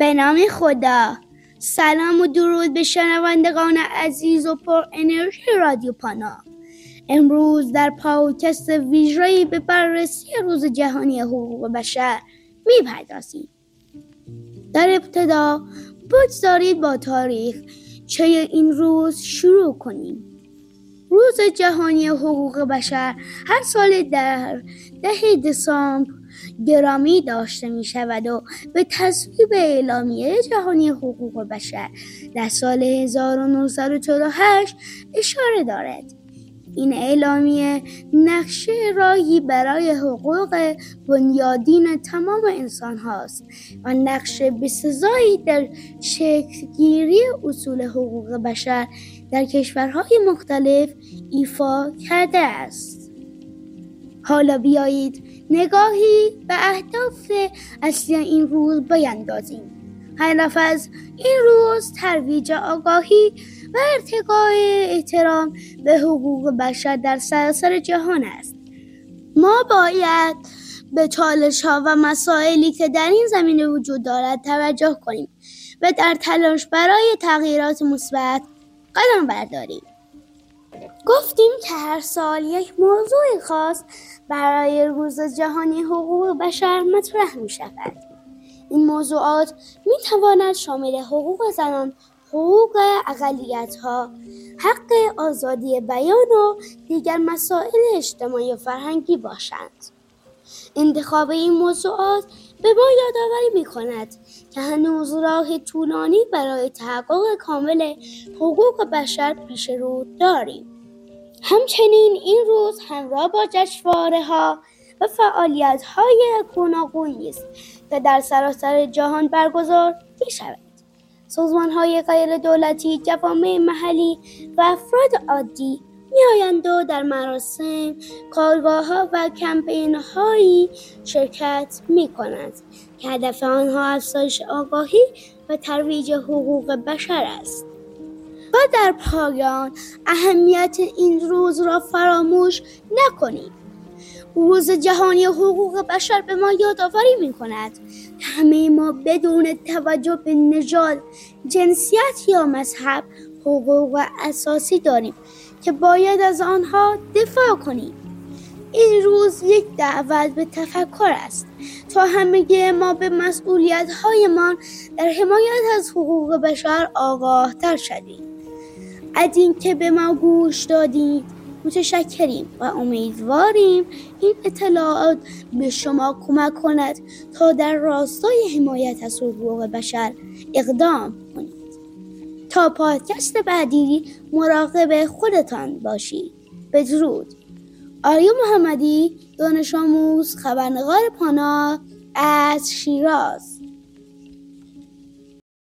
به نام خدا. سلام و درود به شنوندگان عزیز و پر انرژی رادیو پانا. امروز در پادکست ویژه‌ای به بررسی روز جهانی حقوق بشر می‌پردازیم. در ابتدا بگذارید با تاریخ چه این روز شروع کنیم. روز جهانی حقوق بشر هر سال در 10 دسامبر گرامی داشته می شود و به تصویب اعلامیه جهانی حقوق بشر در سال 1948 اشاره دارد. این اعلامیه نقشه راهی برای حقوق بنیادین تمام انسان هاست و نقش بسزایی در شکلگیری اصول حقوق بشر در کشورهای مختلف ایفا کرده است. حالا بیایید نگاهی به اهداف اصلی این روز بیندازیم. هدف از این روز ترویج آگاهی و ارتقاء احترام به حقوق بشر در سراسر جهان است. ما باید به چالش‌ها و مسائلی که در این زمینه وجود دارد توجه کنیم و در تلاش برای تغییرات مثبت قدم برداریم. گفتیم که هر سال یک موضوع خاص برای روز جهانی حقوق بشر مطرح می شود. این موضوعات می تواند شامل حقوق زنان، حقوق اقلیت‌ها، حق آزادی بیان و دیگر مسائل اجتماعی و فرهنگی باشند. انتخاب این موضوعات به ما یادآوری می‌کند که هنوز راه طولانی برای تحقق کامل حقوق بشر پیش رو داریم. همچنین این روز همراه با جشنواره‌ها و فعالیت‌های گوناگونی است که در سراسر جهان برگزار می‌شود. سازمان‌های غیر دولتی، جوامع محلی و افراد عادی می‌آیند و در مراسم، کارگاه‌ها و کمپین‌هایی شرکت می‌کنند که هدف آنها افزایش آگاهی و ترویج حقوق بشر است. و در پایان اهمیت این روز را فراموش نکنیم. روز جهانی حقوق بشر به ما یادآوری می‌کند که همه ما بدون توجه به نژاد، جنسیت یا مذهب حقوق اساسی داریم که باید از آنها دفاع کنیم. این روز یک دعوت به تفکر است تا همگی ما به مسئولیت‌هایمان در حمایت از حقوق بشر آگاه‌تر شویم. از اینکه به ما گوش دادید متشکریم و امیدواریم این اطلاعات به شما کمک کند تا در راستای حمایت از حقوق بشر اقدام کنید. تا پادکست بعدی مراقب خودتان باشید. بدرود. آریا محمدی، دانش آموز، خبرنگار پانا از شیراز.